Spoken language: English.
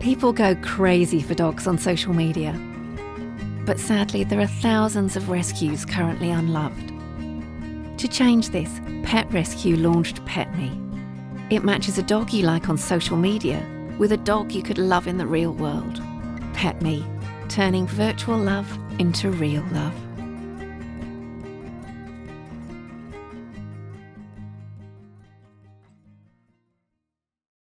People go crazy for dogs on social media. But sadly, there are thousands of rescues currently unloved. To change this, Pet Rescue launched PetMe. It matches a dog you like on social media with a dog you could love in the real world. PetMe, turning virtual love into real love.